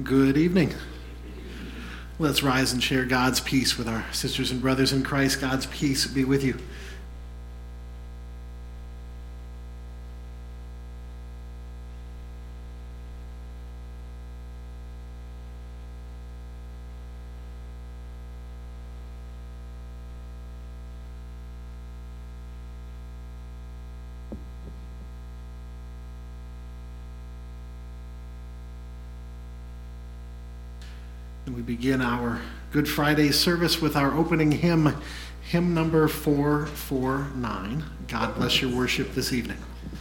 Good evening. Let's rise and share God's peace with our sisters and brothers in Christ. God's peace be with you. We begin our Good Friday service with our opening hymn, hymn number 449. God bless your worship this evening.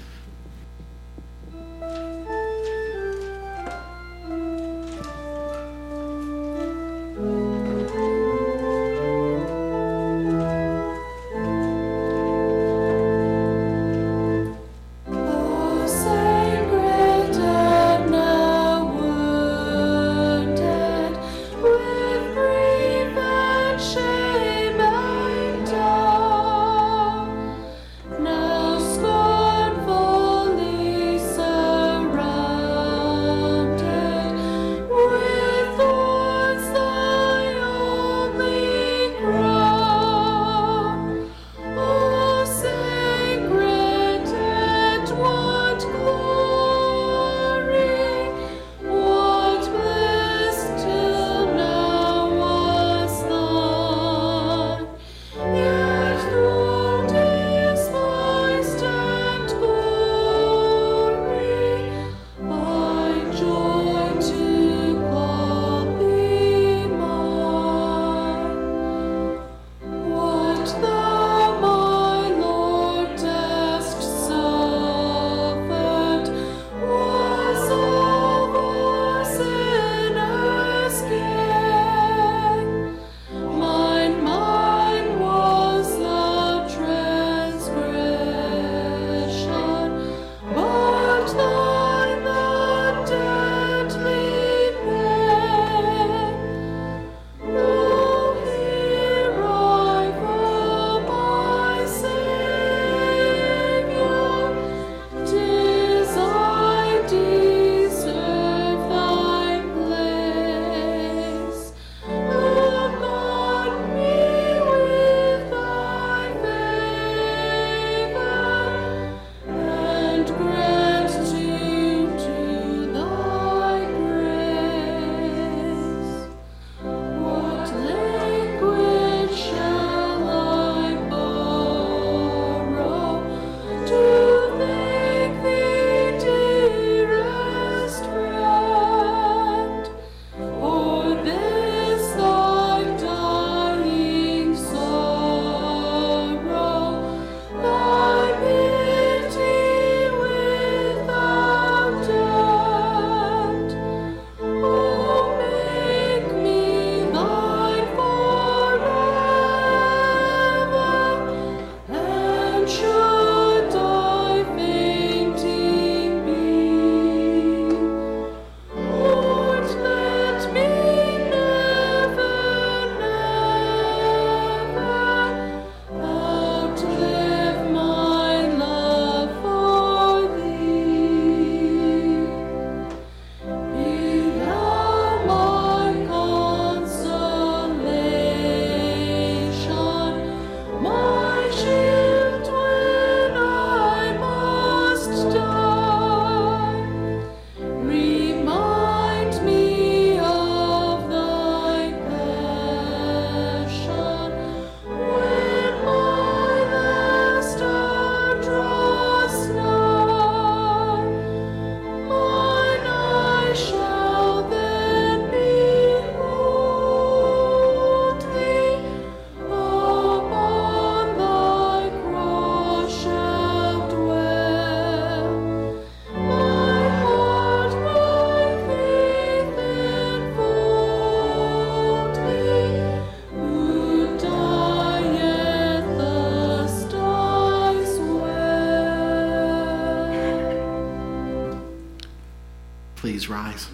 Please rise.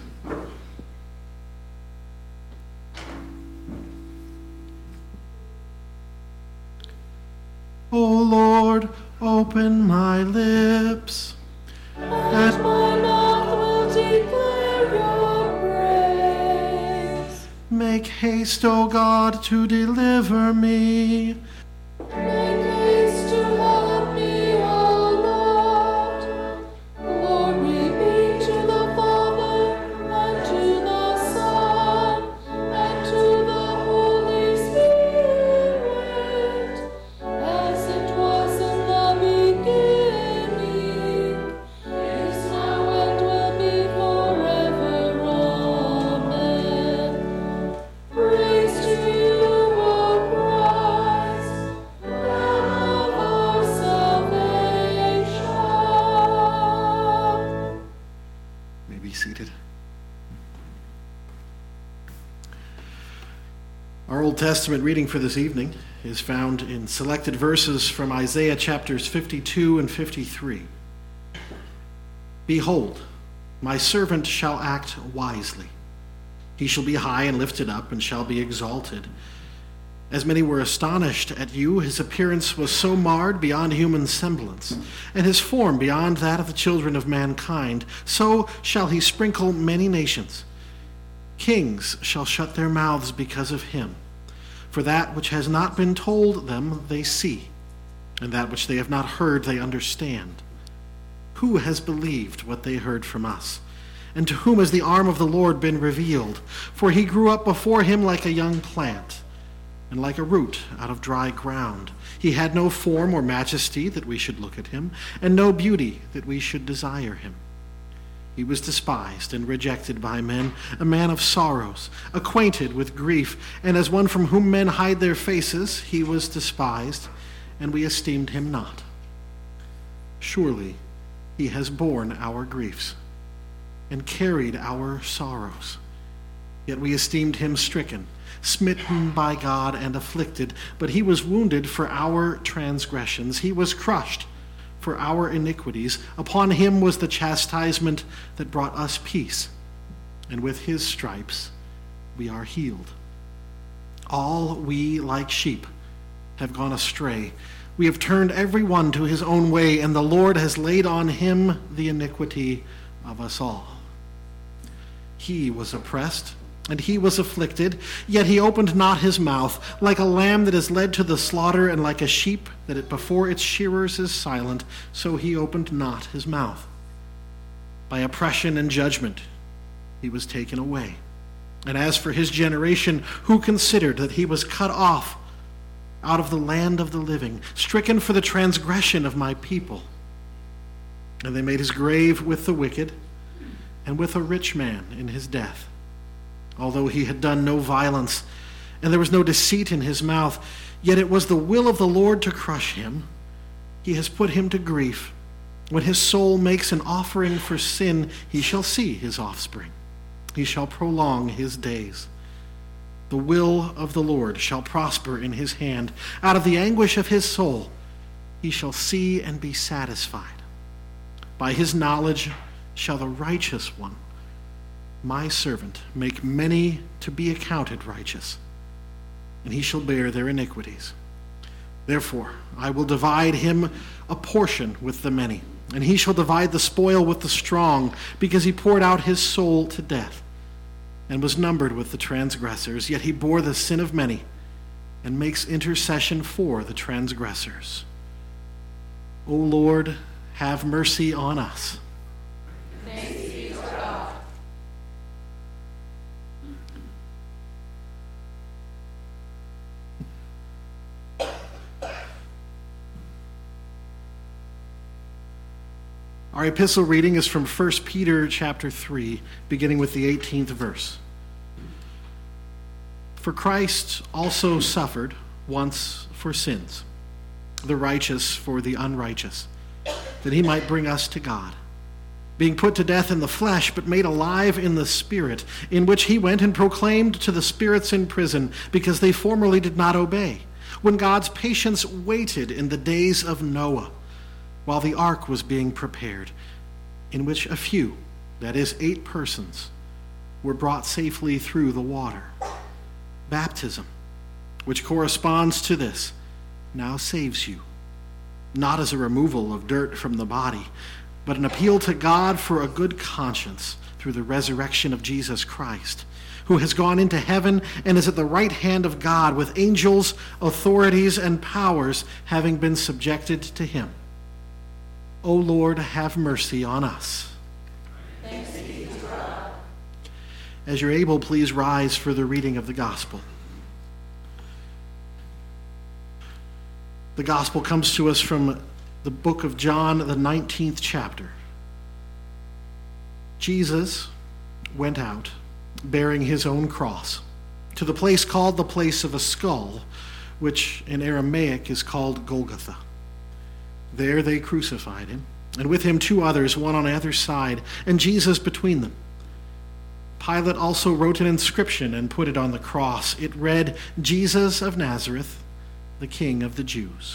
O Lord, open my lips, and my mouth will declare your praise. Make haste, O God, to deliver me. Make haste to help me, O Lord. Glory be to the Father, and to the Son, and to the Holy Spirit, as it was in the beginning, is now, and will be forever. Amen. Praise to you, O Christ, Lamb of our salvation. May be seated. Our Old Testament reading for this evening is found in selected verses from Isaiah chapters 52 and 53. Behold, my servant shall act wisely. He shall be high and lifted up, and shall be exalted. As many were astonished at you, his appearance was so marred beyond human semblance, and his form beyond that of the children of mankind. So shall he sprinkle many nations. Kings shall shut their mouths because of him. For that which has not been told them they see, and that which they have not heard they understand. Who has believed what they heard from us? And to whom has the arm of the Lord been revealed? For he grew up before him like a young plant, and like a root out of dry ground. He had no form or majesty that we should look at him, and no beauty that we should desire him. He was despised and rejected by men, a man of sorrows, acquainted with grief, and as one from whom men hide their faces, he was despised, and we esteemed him not. Surely he has borne our griefs and carried our sorrows. Yet we esteemed him stricken, smitten by God, and afflicted. But he was wounded for our transgressions. He was crushed for our iniquities. Upon him was the chastisement that brought us peace, and with his stripes we are healed. All we, like sheep, have gone astray. We have turned every one to his own way, and the Lord has laid on him the iniquity of us all. He was oppressed, and he was afflicted, yet he opened not his mouth. Like a lamb that is led to the slaughter, and like a sheep that before its shearers is silent, so he opened not his mouth. By oppression and judgment he was taken away. And as for his generation, who considered that he was cut off out of the land of the living, stricken for the transgression of my people? And they made his grave with the wicked, and with a rich man in his death. Although he had done no violence, and there was no deceit in his mouth, yet it was the will of the Lord to crush him. He has put him to grief. When his soul makes an offering for sin, he shall see his offspring. He shall prolong his days. The will of the Lord shall prosper in his hand. Out of the anguish of his soul, he shall see and be satisfied. By his knowledge shall the righteous one, my servant, make many to be accounted righteous, and he shall bear their iniquities. Therefore I will divide him a portion with the many, and he shall divide the spoil with the strong, because he poured out his soul to death, and was numbered with the transgressors. Yet he bore the sin of many, and makes intercession for the transgressors. O Lord, have mercy on us. Thanks be to God. Our epistle reading is from 1 Peter chapter 3, beginning with the 18th verse. For Christ also suffered once for sins, the righteous for the unrighteous, that he might bring us to God, being put to death in the flesh, but made alive in the Spirit, in which he went and proclaimed to the spirits in prison, because they formerly did not obey, when God's patience waited in the days of Noah, while the ark was being prepared, in which a few, that is 8 persons, were brought safely through the water. Baptism, which corresponds to this, now saves you, not as a removal of dirt from the body, but an appeal to God for a good conscience through the resurrection of Jesus Christ, who has gone into heaven and is at the right hand of God, with angels, authorities, and powers having been subjected to him. O Lord, have mercy on us. Thanks be to God. As you're able, please rise for the reading of the gospel. The gospel comes to us from the book of John, the 19th chapter. Jesus went out, bearing his own cross, to the place called the place of a skull, which in Aramaic is called Golgotha. There they crucified him, and with him 2 others, one on either side, and Jesus between them. Pilate also wrote an inscription and put it on the cross. It read, Jesus of Nazareth, the King of the Jews.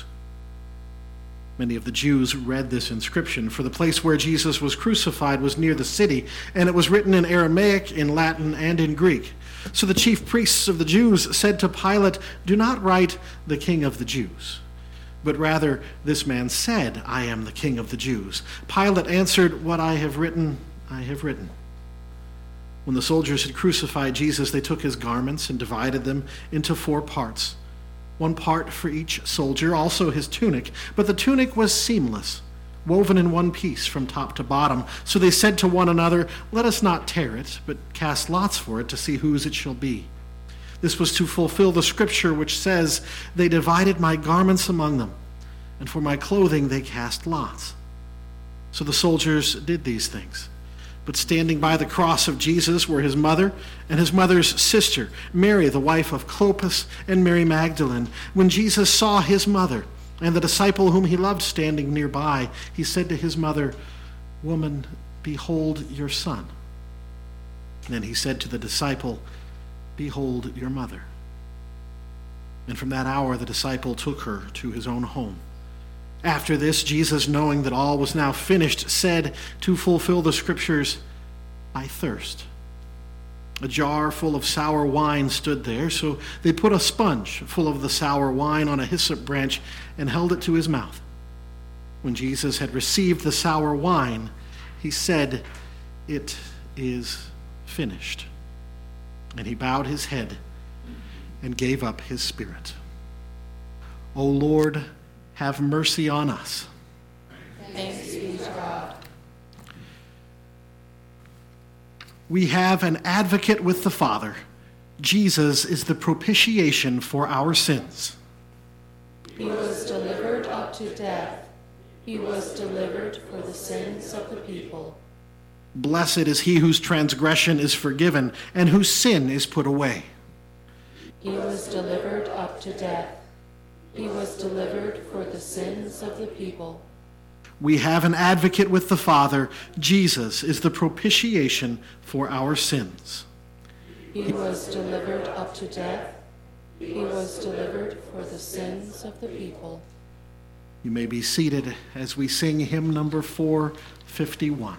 Many of the Jews read this inscription, for the place where Jesus was crucified was near the city, and it was written in Aramaic, in Latin, and in Greek. So the chief priests of the Jews said to Pilate, "Do not write the King of the Jews, but rather, this man said, 'I am the King of the Jews.'" Pilate answered, "What I have written, I have written." When the soldiers had crucified Jesus, they took his garments and divided them into 4 parts, 1 part for each soldier, also his tunic. But the tunic was seamless, woven in 1 piece from top to bottom. So they said to one another, "Let us not tear it, but cast lots for it to see whose it shall be." This was to fulfill the scripture which says, "They divided my garments among them, and for my clothing they cast lots." So the soldiers did these things. But standing by the cross of Jesus were his mother and his mother's sister, Mary, the wife of Clopas, and Mary Magdalene. When Jesus saw his mother and the disciple whom he loved standing nearby, he said to his mother, "Woman, behold your son." And then he said to the disciple, "Behold your mother." And from that hour the disciple took her to his own home. After this, Jesus, knowing that all was now finished, said, to fulfill the scriptures, "I thirst." A jar full of sour wine stood there, so they put a sponge full of the sour wine on a hyssop branch and held it to his mouth. When Jesus had received the sour wine, he said, "It is finished." And he bowed his head and gave up his spirit. O Lord, have mercy on us. Thanks be to God. We have an advocate with the Father. Jesus is the propitiation for our sins. He was delivered up to death. He was delivered for the sins of the people. Blessed is he whose transgression is forgiven and whose sin is put away. He was delivered up to death. He was delivered for the sins of the people. We have an advocate with the Father. Jesus is the propitiation for our sins. He was delivered up to death. He was delivered for the sins of the people. You may be seated as we sing hymn number 451.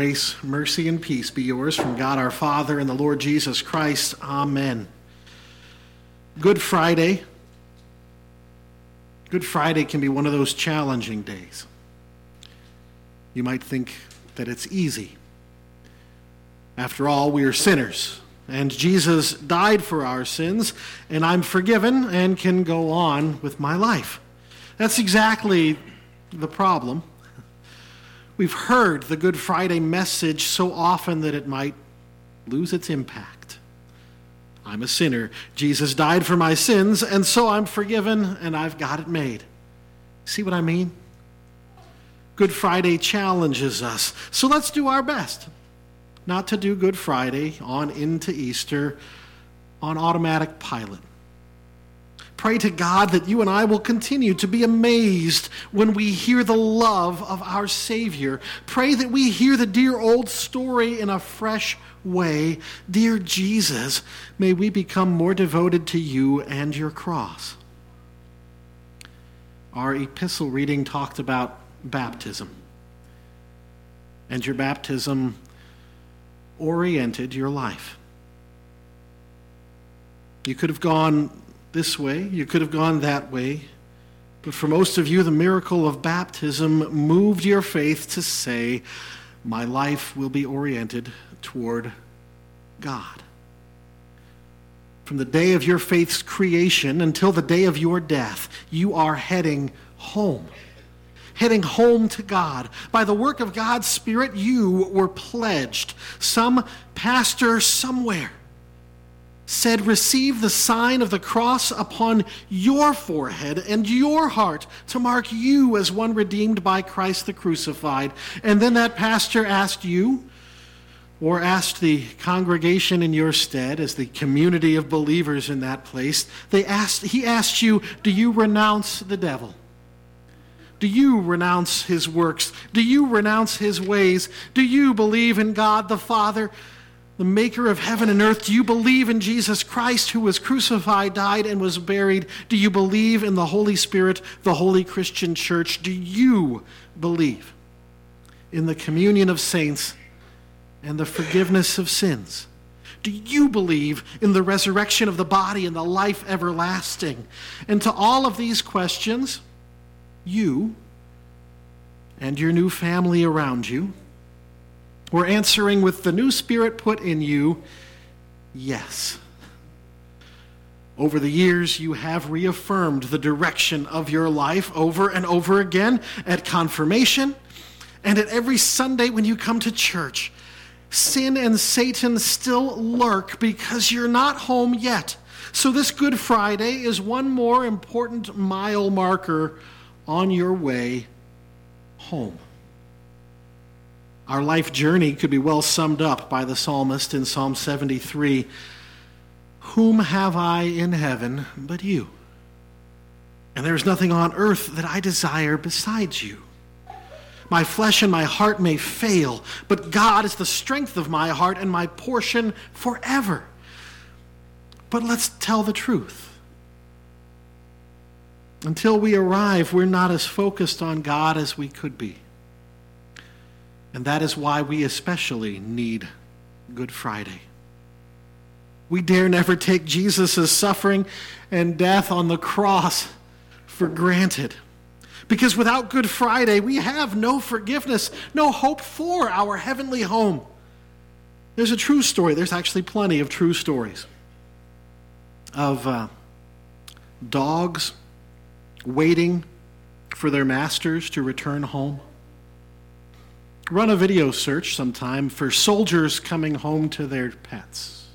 grace, mercy, and peace be yours from God our Father and the Lord Jesus Christ. Amen. Good Friday. Good Friday can be one of those challenging days. You might think that it's easy. After all, we are sinners, and Jesus died for our sins, and I'm forgiven and can go on with my life. That's exactly the problem. We've heard the Good Friday message so often that it might lose its impact. I'm a sinner. Jesus died for my sins, and so I'm forgiven, and I've got it made. See what I mean? Good Friday challenges us. So let's do our best not to do Good Friday on into Easter on automatic pilot. Pray to God that you and I will continue to be amazed when we hear the love of our Savior. Pray that we hear the dear old story in a fresh way. Dear Jesus, may we become more devoted to you and your cross. Our epistle reading talked about baptism. And your baptism oriented your life. You could have gone this way, you could have gone that way, but for most of you, the miracle of baptism moved your faith to say, my life will be oriented toward God. From the day of your faith's creation until the day of your death, you are heading home. Heading home to God. By the work of God's Spirit, you were pledged. Some pastor somewhere said, receive the sign of the cross upon your forehead and your heart to mark you as one redeemed by Christ the crucified. And then that pastor asked you, or asked the congregation in your stead as the community of believers in that place, he asked you, do you renounce the devil? Do you renounce his works? Do you renounce his ways? Do you believe in God the Father, the maker of heaven and earth? Do you believe in Jesus Christ, who was crucified, died, and was buried? Do you believe in the Holy Spirit, the Holy Christian Church? Do you believe in the communion of saints and the forgiveness of sins? Do you believe in the resurrection of the body and the life everlasting? And to all of these questions, you and your new family around you were answering with the new Spirit put in you, yes. Over the years, you have reaffirmed the direction of your life over and over again at confirmation and at every Sunday when you come to church. Sin and Satan still lurk because you're not home yet. So this Good Friday is one more important mile marker on your way home. Our life journey could be well summed up by the psalmist in Psalm 73. Whom have I in heaven but you? And there is nothing on earth that I desire besides you. My flesh and my heart may fail, but God is the strength of my heart and my portion forever. But let's tell the truth. Until we arrive, we're not as focused on God as we could be. And that is why we especially need Good Friday. We dare never take Jesus' suffering and death on the cross for granted. Because without Good Friday, we have no forgiveness, no hope for our heavenly home. There's a true story. There's actually plenty of true stories of dogs waiting for their masters to return home. Run a video search sometime for soldiers coming home to their pets.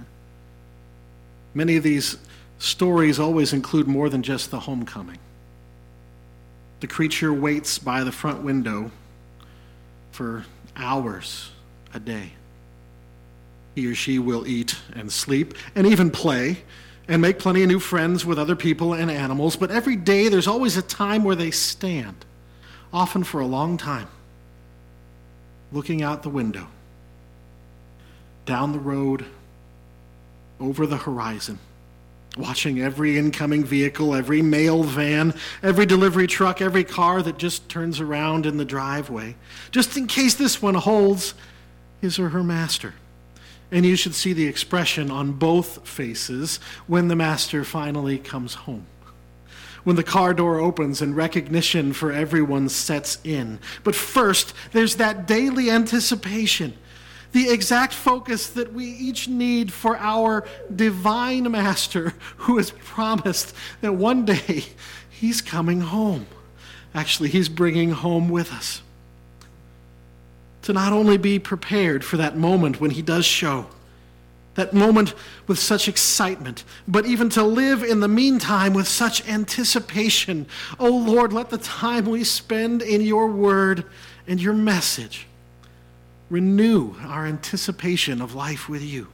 Many of these stories always include more than just the homecoming. The creature waits by the front window for hours a day. He or she will eat and sleep and even play and make plenty of new friends with other people and animals, but every day there's always a time where they stand, often for a long time, looking out the window, down the road, over the horizon, watching every incoming vehicle, every mail van, every delivery truck, every car that just turns around in the driveway, just in case this one holds his or her master. And you should see the expression on both faces when the master finally comes home. When the car door opens and recognition for everyone sets in. But first, there's that daily anticipation, the exact focus that we each need for our divine master who has promised that one day he's coming home. Actually, he's bringing home with us. To not only be prepared for that moment when he does show, that moment with such excitement, but even to live in the meantime with such anticipation. Oh Lord, let the time we spend in your word and your message renew our anticipation of life with you.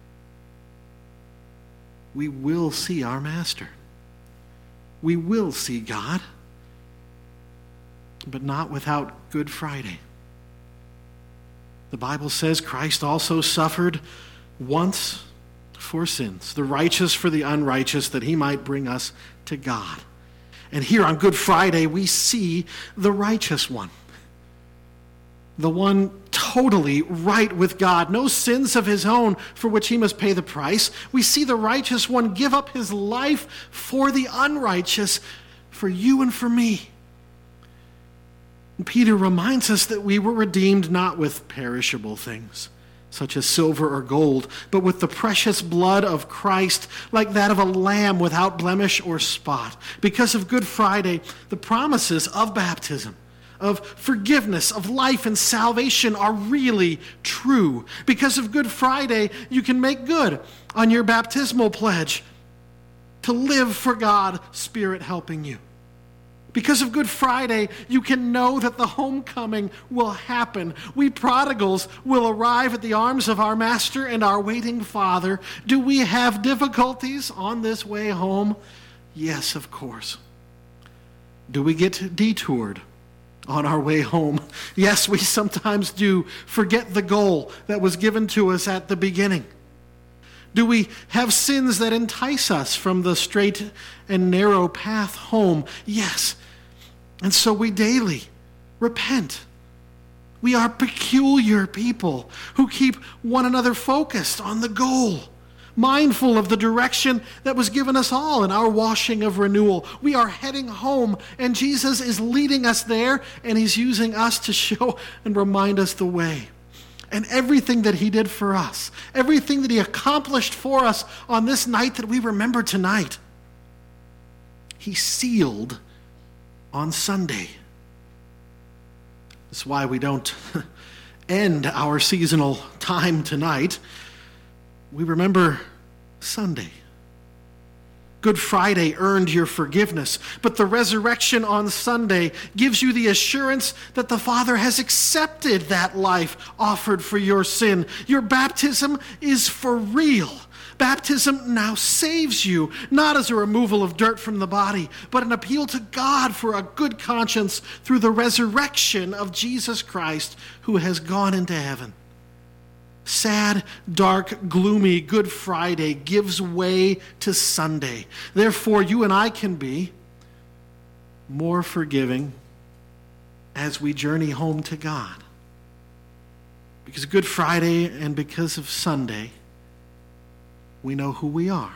We will see our Master. We will see God, but not without Good Friday. The Bible says Christ also suffered once for sins, the righteous for the unrighteous, that he might bring us to God. And here on Good Friday, we see the righteous one, the one totally right with God, no sins of his own for which he must pay the price. We see the righteous one give up his life for the unrighteous, for you and for me. And Peter reminds us that we were redeemed not with perishable things, such as silver or gold, but with the precious blood of Christ, like that of a lamb without blemish or spot. Because of Good Friday, the promises of baptism, of forgiveness, of life and salvation are really true. Because of Good Friday, you can make good on your baptismal pledge to live for God, Spirit helping you. Because of Good Friday, you can know that the homecoming will happen. We prodigals will arrive at the arms of our Master and our waiting Father. Do we have difficulties on this way home? Yes, of course. Do we get detoured on our way home? Yes, we sometimes do forget the goal that was given to us at the beginning. Do we have sins that entice us from the straight and narrow path home? Yes. And so we daily repent. We are peculiar people who keep one another focused on the goal, mindful of the direction that was given us all in our washing of renewal. We are heading home, and Jesus is leading us there, and he's using us to show and remind us the way. And everything that he did for us, everything that he accomplished for us on this night that we remember tonight, he sealed on Sunday. That's why we don't end our seasonal time tonight. We remember Sunday. Good Friday earned your forgiveness, but the resurrection on Sunday gives you the assurance that the Father has accepted that life offered for your sin. Your baptism is for real. Baptism now saves you, not as a removal of dirt from the body, but an appeal to God for a good conscience through the resurrection of Jesus Christ, who has gone into heaven. Sad, dark, gloomy Good Friday gives way to Sunday. Therefore, you and I can be more forgiving as we journey home to God. Because Good Friday and because of Sunday, we know who we are.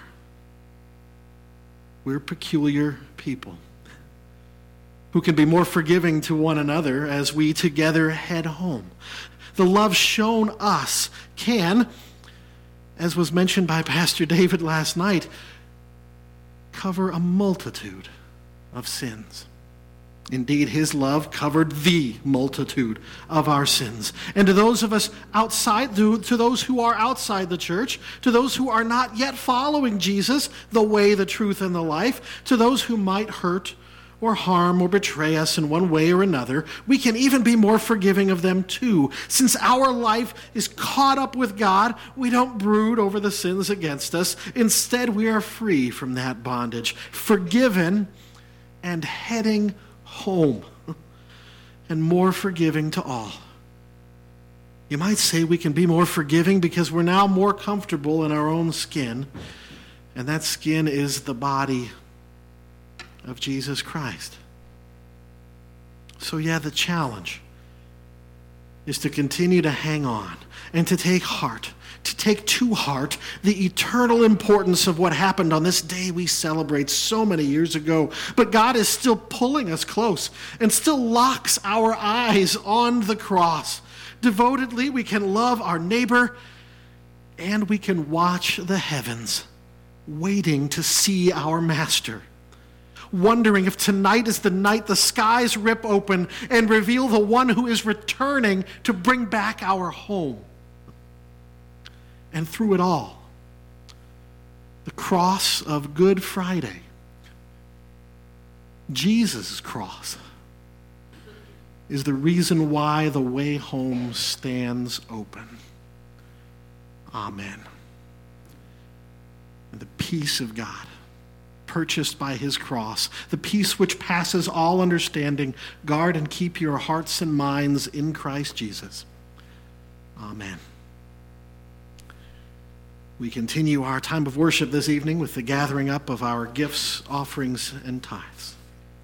We're peculiar people who can be more forgiving to one another as we together head home. The love shown us can, as was mentioned by Pastor David last night, cover a multitude of sins. Indeed, his love covered the multitude of our sins. And to those of us outside, to those who are outside the church, to those who are not yet following Jesus, the way, the truth, and the life, to those who might hurt or harm or betray us in one way or another, we can even be more forgiving of them too. Since our life is caught up with God, we don't brood over the sins against us. Instead, we are free from that bondage, forgiven and heading home, and more forgiving to all. You might say we can be more forgiving because we're now more comfortable in our own skin, And that skin is the body of Jesus Christ. So the challenge is to continue to hang on and to take to heart the eternal importance of what happened on this day we celebrate so many years ago. But God is still pulling us close and still locks our eyes on the cross. Devotedly, we can love our neighbor and we can watch the heavens, waiting to see our Master, wondering if tonight is the night the skies rip open and reveal the one who is returning to bring back our home. And through it all, the cross of Good Friday, Jesus' cross, is the reason why the way home stands open. Amen. And the peace of God, purchased by his cross, the peace which passes all understanding, guard and keep your hearts and minds in Christ Jesus. Amen. We continue our time of worship this evening with the gathering up of our gifts, offerings, and tithes.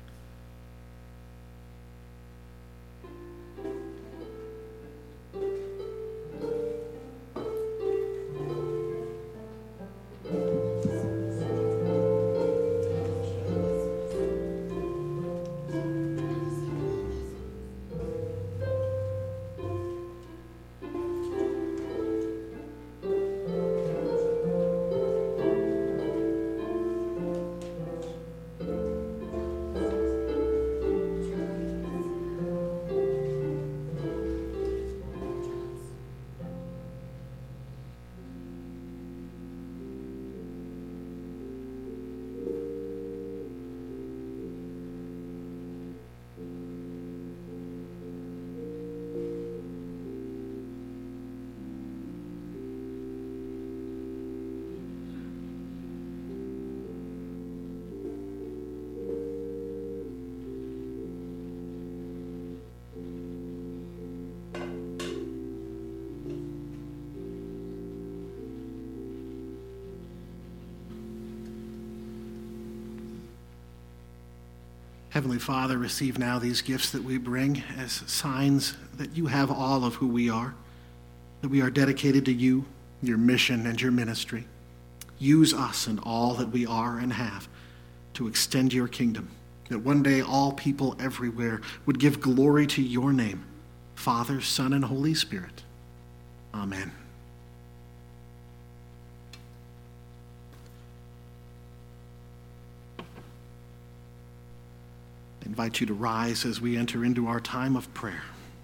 Heavenly Father, receive now these gifts that we bring as signs that you have all of who we are, that we are dedicated to you, your mission, and your ministry. Use us and all that we are and have to extend your kingdom, that one day all people everywhere would give glory to your name, Father, Son, and Holy Spirit. Amen. I invite you to rise as we enter into our time of prayer.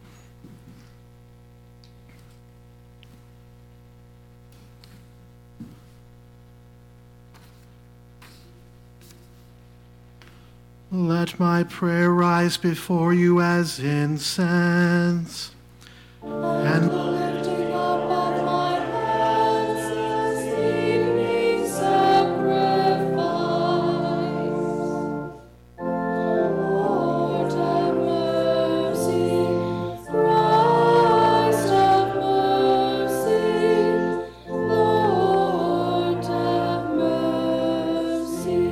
Let my prayer rise before you as incense, and the lifting up of my hands as evening sacrifice. Lord, have mercy. Christ, have mercy. Lord, have mercy.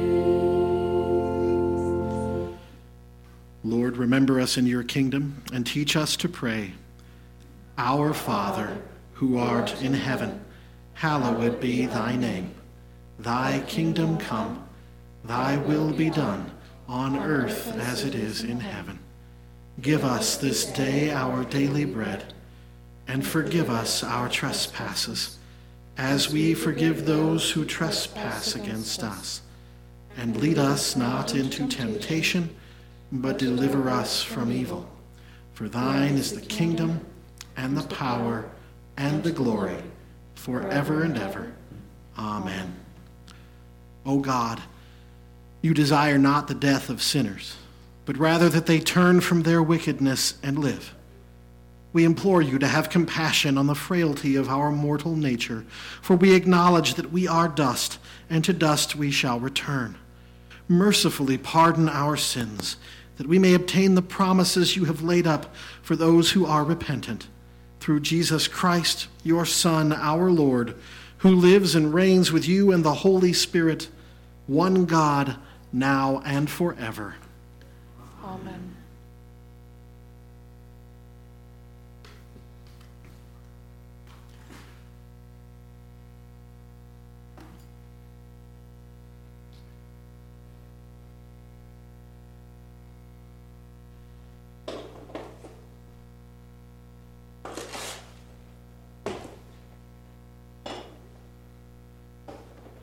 Lord, remember us in your kingdom and teach us to pray. Our Father, who art in heaven, hallowed be thy name. Thy kingdom come, thy will be done, on earth as it is in heaven. Give us this day our daily bread, and forgive us our trespasses, as we forgive those who trespass against us. And lead us not into temptation, but deliver us from evil. For thine is the kingdom, and the power, and the glory, forever and ever. Amen. O God, you desire not the death of sinners, but rather that they turn from their wickedness and live. We implore you to have compassion on the frailty of our mortal nature, for we acknowledge that we are dust, and to dust we shall return. Mercifully pardon our sins, that we may obtain the promises you have laid up for those who are repentant. Through Jesus Christ, your Son, our Lord, who lives and reigns with you and the Holy Spirit, one God, now and forever. Amen.